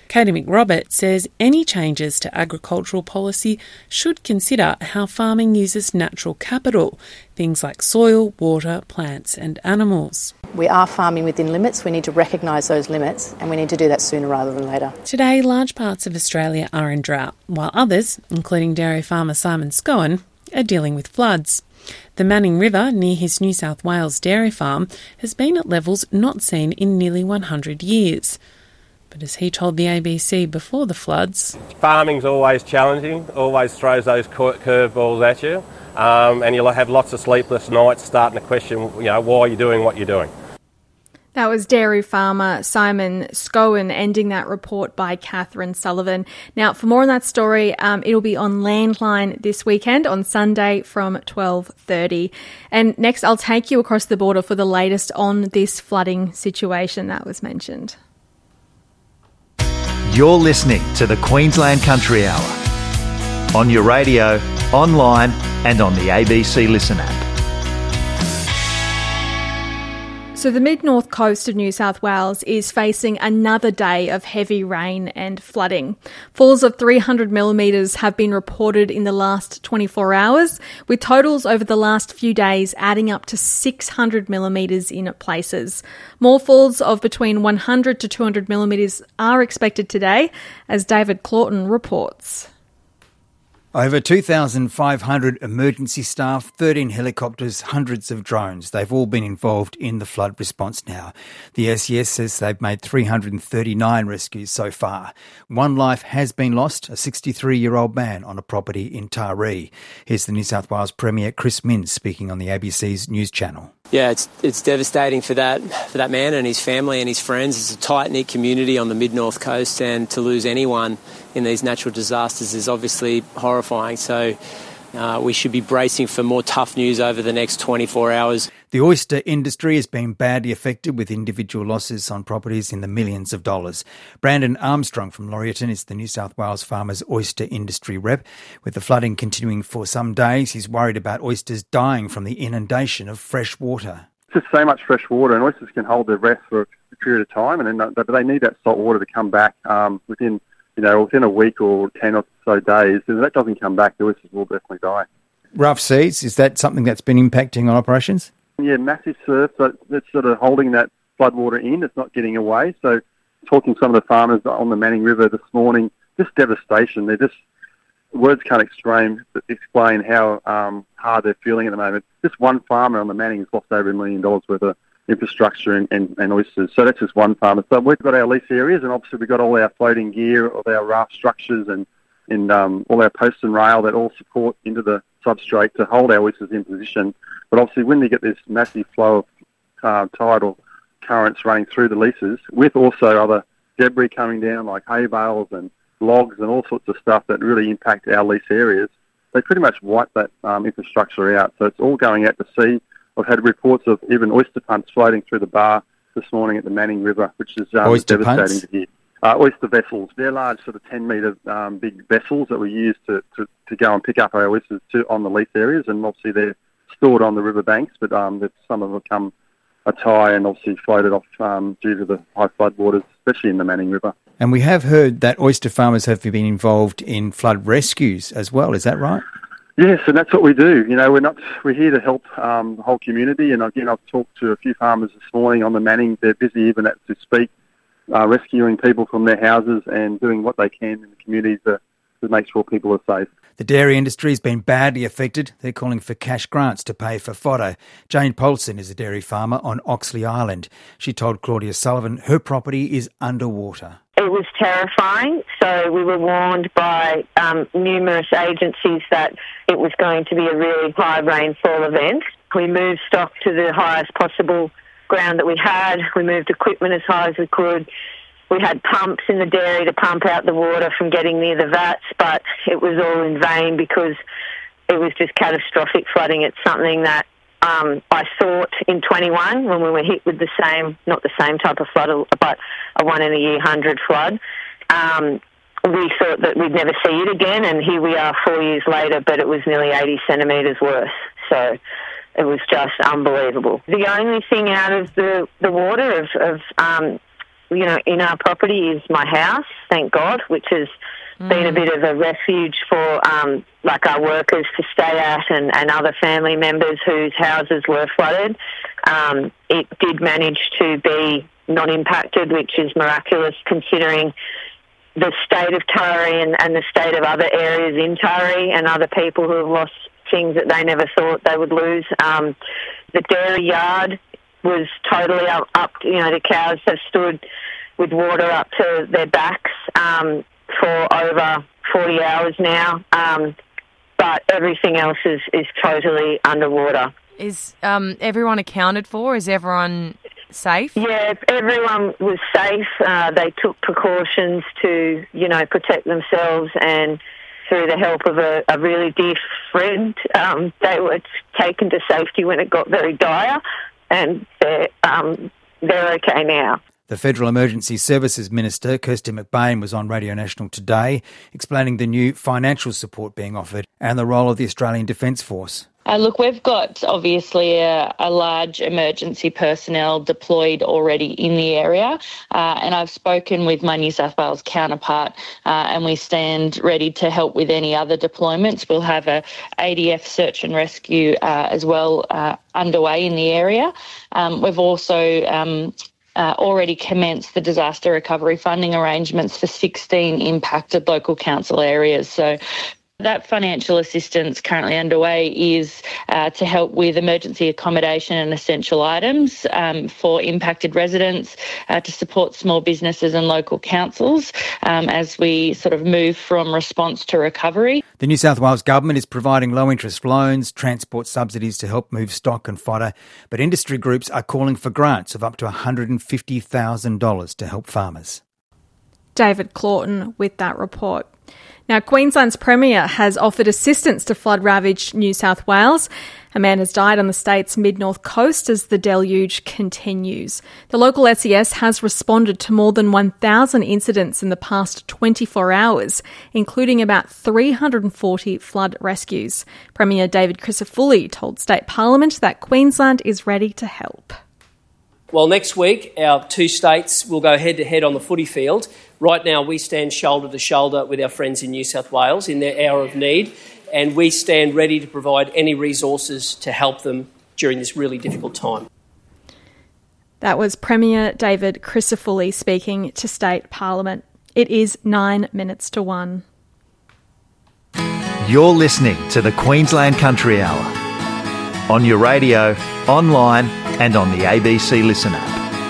Katie McRobert says any changes to agricultural policy should consider how farming uses natural capital, things like soil, water, plants and animals. We are farming within limits. We need to recognise those limits, and we need to do that sooner rather than later. Today, large parts of Australia are in drought, while others, including dairy farmer Simon Scowen, are dealing with floods. The Manning River, near his New South Wales dairy farm, has been at levels not seen in nearly one hundred years. But as he told the A B C before the floods, farming's always challenging, always throws those curveballs at you, um, and you'll have lots of sleepless nights starting to question, you know, why you're doing what you're doing. That was dairy farmer Simon Scowen ending that report by Catherine Sullivan. Now, for more on that story, um, it'll be on Landline this weekend on Sunday from twelve thirty. And next, I'll take you across the border for the latest on this flooding situation that was mentioned. You're listening to the Queensland Country Hour on your radio, online and on the A B C Listen app. So the mid-north coast of New South Wales is facing another day of heavy rain and flooding. Falls of three hundred millimetres have been reported in the last twenty-four hours, with totals over the last few days adding up to six hundred millimetres in places. More falls of between one hundred to two hundred millimetres are expected today, as David Claughton reports. Over two thousand five hundred emergency staff, thirteen helicopters, hundreds of drones. They've all been involved in the flood response now. The S E S says they've made three hundred thirty-nine rescues so far. One life has been lost, a sixty-three-year-old man on a property in Taree. Here's the New South Wales Premier Chris Minns speaking on the A B C's News Channel. Yeah, it's it's devastating for that for that man and his family and his friends. It's a tight-knit community on the mid-north coast, and to lose anyone in these natural disasters is obviously horrifying. So uh, we should be bracing for more tough news over the next twenty-four hours. The oyster industry has been badly affected, with individual losses on properties in the millions of dollars. Brandon Armstrong from Laurierton is the New South Wales Farmers Oyster Industry rep. With the flooding continuing for some days, he's worried about oysters dying from the inundation of fresh water. It's just so much fresh water, and oysters can hold their breath for a period of time, and then they need that salt water to come back um, within, you know, within a week or ten or so days. If that doesn't come back, the oysters will definitely die. Rough seas, is that something that's been impacting on operations? Yeah, massive surf, so that's sort of holding that floodwater in. It's not getting away. So talking to some of the farmers on the Manning River this morning, just devastation. They're just, words can't explain, explain how um, hard they're feeling at the moment. Just one farmer on the Manning has lost over a million dollars worth of infrastructure and, and, and oysters. So that's just one farmer. So we've got our lease areas, and obviously we've got all our floating gear, all our raft structures, and, and um, all our posts and rail that all support into the substrate to hold our oysters in position. But obviously when you get this massive flow of uh, tidal currents running through the leases, with also other debris coming down like hay bales and logs and all sorts of stuff that really impact our lease areas, they pretty much wipe that um, infrastructure out. So it's all going out to sea. I've had reports of even oyster punts floating through the bar this morning at the Manning River, which is um, oyster devastating punts? to hear. Uh, oyster vessels. They're large sort of ten metre um, big vessels that we use to, to, to go and pick up our oysters to, on the lease areas, and obviously they're stored on the river banks, but um, some of them come a tie and obviously floated off um, due to the high flood waters, especially in the Manning River. And we have heard that oyster farmers have been involved in flood rescues as well. Is that right? Yes, and that's what we do. You know, we're not we're here to help um, the whole community. And again, I've talked to a few farmers this morning on the Manning. They're busy even as to speak, uh, rescuing people from their houses and doing what they can in the community to, to make sure people are safe. The dairy industry has been badly affected. They're calling for cash grants to pay for fodder. Jane Paulson is a dairy farmer on Oxley Island. She told Claudia Sullivan her property is underwater. It was terrifying. So we were warned by um, numerous agencies that it was going to be a really high rainfall event. We moved stock to the highest possible ground that we had. We moved equipment as high as we could. We had pumps in the dairy to pump out the water from getting near the vats, but it was all in vain because it was just catastrophic flooding. It's something that um, I thought in twenty-one when we were hit with the same, not the same type of flood, but a one in a year hundred flood. Um, we thought that we'd never see it again, and here we are four years later, but it was nearly eighty centimetres worse. So it was just unbelievable. The only thing out of the, the water of, of um, you know, in our property is my house, thank God, which has mm. been a bit of a refuge for, um, like, our workers to stay at and, and other family members whose houses were flooded. Um, it did manage to be not impacted, which is miraculous considering the state of Taree and, and the state of other areas in Taree and other people who have lost things that they never thought they would lose. Um, the dairy yard was totally up, up, you know, the cows have stood with water up to their backs um, for over forty hours now, um, but everything else is, is totally underwater. Is um, everyone accounted for? Is everyone safe? Yeah, everyone was safe. Uh, they took precautions to, you know, protect themselves, and through the help of a, a really dear friend, um, they were taken to safety when it got very dire, and they're, um, they're okay now. The Federal Emergency Services Minister, Kirsty McBain, was on Radio National today explaining the new financial support being offered and the role of the Australian Defence Force. Uh, look, we've got obviously a, a large emergency personnel deployed already in the area, uh, and I've spoken with my New South Wales counterpart, uh, and we stand ready to help with any other deployments. We'll have a A D F search and rescue uh, as well uh, underway in the area. Um, we've also um, uh, already commenced the disaster recovery funding arrangements for sixteen impacted local council areas. So that financial assistance currently underway is uh, to help with emergency accommodation and essential items um, for impacted residents, uh, to support small businesses and local councils um, as we sort of move from response to recovery. The New South Wales Government is providing low-interest loans, transport subsidies to help move stock and fodder, but industry groups are calling for grants of up to one hundred fifty thousand dollars to help farmers. David Claughton with that report. Now, Queensland's Premier has offered assistance to flood-ravaged New South Wales. A man has died on the state's mid-north coast as the deluge continues. The local S E S has responded to more than one thousand incidents in the past twenty-four hours, including about three hundred forty flood rescues. Premier David Crisafulli told State Parliament that Queensland is ready to help. Well, next week, our two states will go head-to-head on the footy field. Right now, we stand shoulder to shoulder with our friends in New South Wales in their hour of need, and we stand ready to provide any resources to help them during this really difficult time. That was Premier David Crisafulli speaking to State Parliament. It is nine minutes to one. You're listening to the Queensland Country Hour on your radio, online and on the A B C Listen app.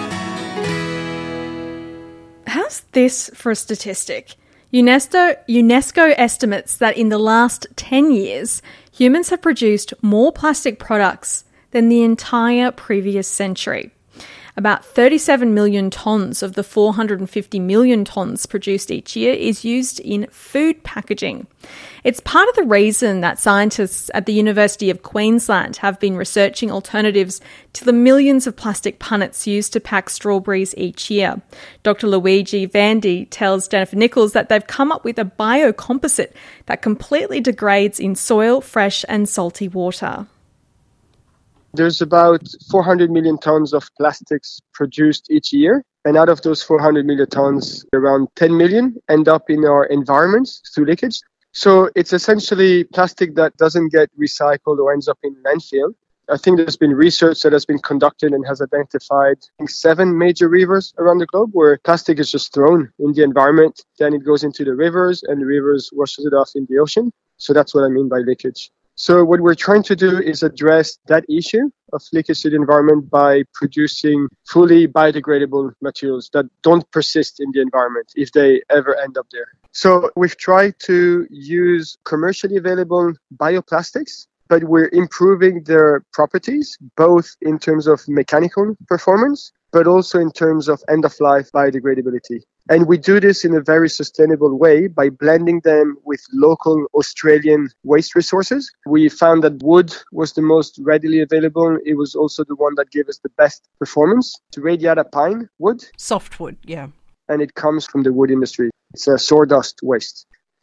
How's this for a statistic? UNESCO, UNESCO estimates that in the last ten years, humans have produced more plastic products than the entire previous century. About thirty-seven million tonnes of the four hundred fifty million tonnes produced each year is used in food packaging. It's part of the reason that scientists at the University of Queensland have been researching alternatives to the millions of plastic punnets used to pack strawberries each year. Doctor Luigi Vandy tells Jennifer Nichols that they've come up with a biocomposite that completely degrades in soil, fresh and salty water. There's about four hundred million tons of plastics produced each year. And out of those four hundred million tons, around ten million end up in our environments through leakage. So it's essentially plastic that doesn't get recycled or ends up in landfill. I think there's been research that has been conducted and has identified I think, seven major rivers around the globe where plastic is just thrown in the environment. Then it goes into the rivers and the rivers washes it off in the ocean. So that's what I mean by leakage. So what we're trying to do is address that issue of leakage to the environment by producing fully biodegradable materials that don't persist in the environment if they ever end up there. So we've tried to use commercially available bioplastics, but we're improving their properties, both in terms of mechanical performance, but also in terms of end-of-life biodegradability. And we do this in a very sustainable way by blending them with local Australian waste resources. We found that wood was the most readily available. It was also the one that gave us the best performance. It's radiata pine wood. Softwood, yeah. And it comes from the wood industry. It's a sawdust waste.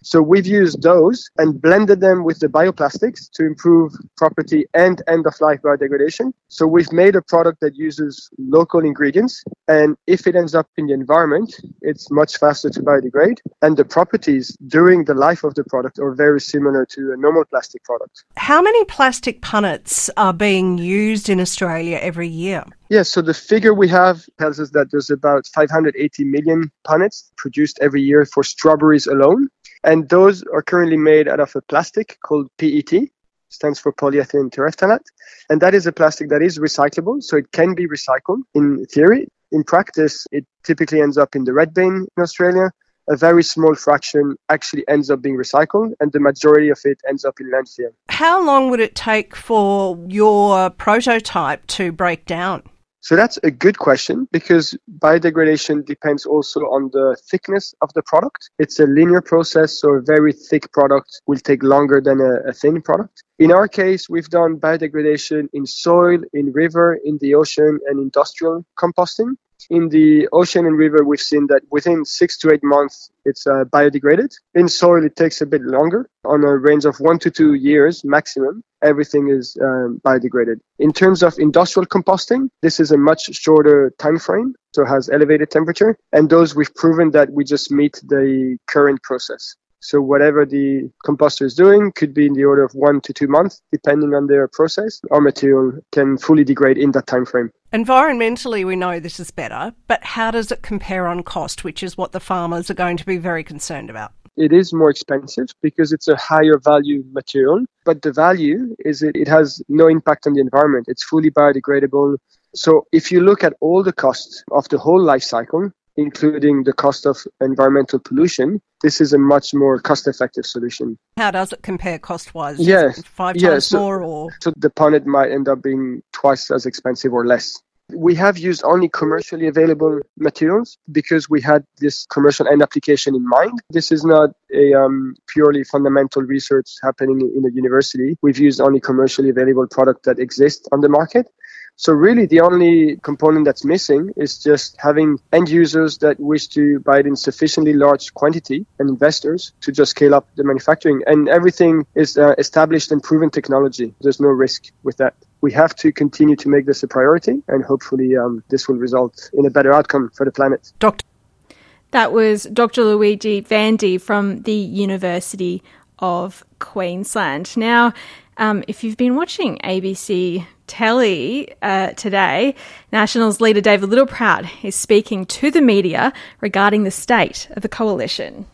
So we've used those and blended them with the bioplastics to improve property and end-of-life biodegradation. So we've made a product that uses local ingredients, and if it ends up in the environment, it's much faster to biodegrade. And the properties during the life of the product are very similar to a normal plastic product. How many plastic punnets are being used in Australia every year? Yeah, so the figure we have tells us that there's about five hundred eighty million punnets produced every year for strawberries alone. And those are currently made out of a plastic called P E T, stands for polyethylene terephthalate. And that is a plastic that is recyclable, so it can be recycled in theory. In practice, it typically ends up in the red bin in Australia. A very small fraction actually ends up being recycled, and the majority of it ends up in landfill. How long would it take for your prototype to break down? So that's a good question, because biodegradation depends also on the thickness of the product. It's a linear process, so a very thick product will take longer than a, a thin product. In our case, we've done biodegradation in soil, in river, in the ocean, and industrial composting. In the ocean and river, we've seen that within six to eight months, it's uh, biodegraded. In soil, it takes a bit longer. On a range of one to two years maximum, everything is um, biodegraded. In terms of industrial composting, this is a much shorter time frame, so it has elevated temperature. And those, we've proven that we just meet the current process. So whatever the composter is doing could be in the order of one to two months, depending on their process. Our material can fully degrade in that time frame. Environmentally, we know this is better, but how does it compare on cost, which is what the farmers are going to be very concerned about? It is more expensive because it's a higher value material, but the value is it, it has no impact on the environment. It's fully biodegradable. So if you look at all the costs of the whole life cycle, including the cost of environmental pollution, this is a much more cost-effective solution. How does it compare cost-wise? Yes. Five yeah, times so, more or? So the punnet might end up being twice as expensive or less. We have used only commercially available materials because we had this commercial end application in mind. This is not a um, purely fundamental research happening in a university. We've used only commercially available product that exists on the market. So really the only component that's missing is just having end users that wish to buy it in sufficiently large quantity and investors to just scale up the manufacturing. And everything is uh, established and proven technology. There's no risk with that. We have to continue to make this a priority, and hopefully um, this will result in a better outcome for the planet. Doctor That was Doctor Luigi Vandy from the University of Queensland. Now, um, if you've been watching A B C Telly uh, today, Nationals leader David Littleproud is speaking to the media regarding the state of the coalition.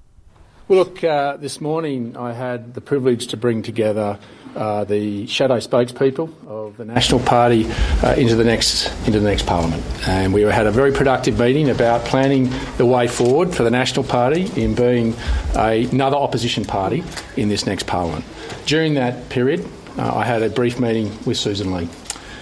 Well, look, uh, this morning I had the privilege to bring together uh, the shadow spokespeople of the National Party uh, into the next into the next Parliament, and we had a very productive meeting about planning the way forward for the National Party in being a, another opposition party in this next Parliament. During that period, uh, I had a brief meeting with Susan Lee,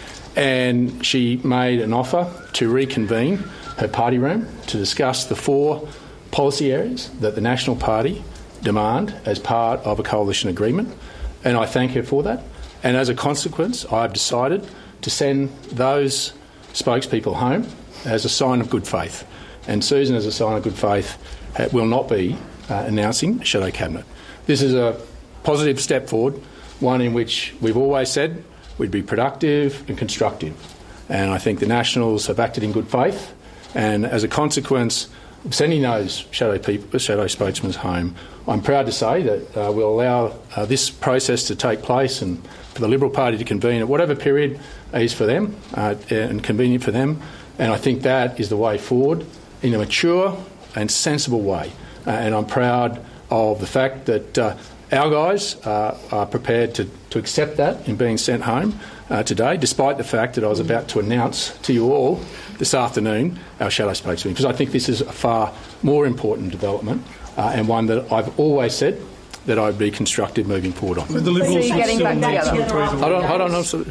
and she made an offer to reconvene her party room to discuss the four policy areas that the National Party demand as part of a coalition agreement, and I thank her for that. And as a consequence, I've decided to send those spokespeople home as a sign of good faith. And Susan, as a sign of good faith, will not be uh, announcing shadow cabinet. This is a positive step forward, one in which we've always said we'd be productive and constructive. And I think the Nationals have acted in good faith, and as a consequence, sending those shadow people, shadow spokesmen home, I'm proud to say that uh, we'll allow uh, this process to take place and for the Liberal Party to convene at whatever period is for them uh, and convenient for them. And I think that is the way forward in a mature and sensible way. Uh, and I'm proud of the fact that uh, our guys uh, are prepared to, to accept that in being sent home uh, today, despite the fact that I was about to announce to you all this afternoon our shadow spokesman, because I think this is a far more important development uh, and one that I've always said that I'd be constructive moving forward on. So the Liberals so getting back together. Hold on, hold on, hold on.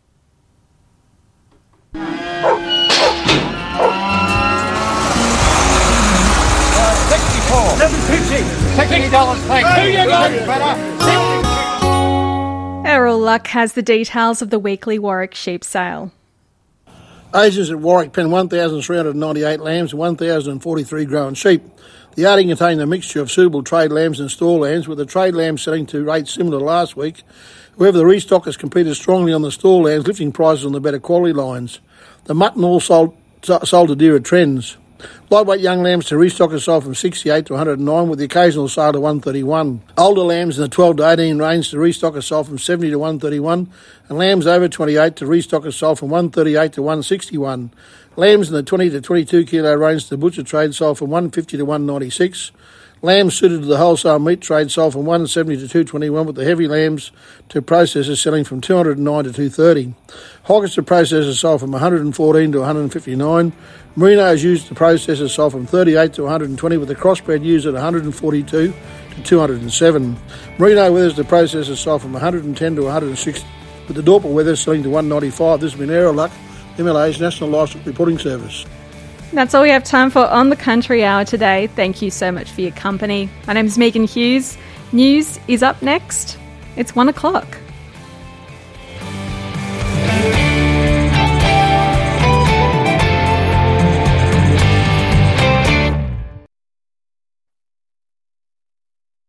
sixty-four. seven fifty. sixty dollars, thanks. There you go, better. Errol Luck has the details of the weekly Warwick sheep sale. Asians at Warwick pen one thousand three hundred ninety-eight lambs and one thousand forty-three grown sheep. The yarding contained a mixture of suitable trade lambs and store lambs, with the trade lambs selling to rates similar to last week. However, the restockers competed strongly on the store lambs, lifting prices on the better quality lines. The mutton all sold, sold to dearer trends. Lightweight young lambs to restockers sold from sixty-eight to one hundred nine, with the occasional sale to one thirty-one. Older lambs in the twelve to eighteen range to restockers sold from seventy to one thirty-one, and lambs over twenty-eight to restockers sold from one thirty-eight to one sixty-one. Lambs in the twenty to twenty-two kilo range to butcher trade sold from one fifty to one ninety-six. Lambs suited to the wholesale meat trade sold from one seventy to two twenty-one, with the heavy lambs to processors selling from two hundred nine to two thirty. Hoggers to processors sold from one hundred fourteen to one hundred fifty-nine. Merinos used to processors sold from thirty-eight to one hundred twenty, with the crossbred used at one hundred forty-two to two hundred seven. Merino wethers to processors sold from one hundred ten to one hundred sixty, with the Dorper wethers selling to one ninety-five. This has been Aeroluck, M L A's National Livestock Reporting Service. That's all we have time for on the Country Hour today. Thank you so much for your company. My name is Megan Hughes. News is up next. It's one o'clock.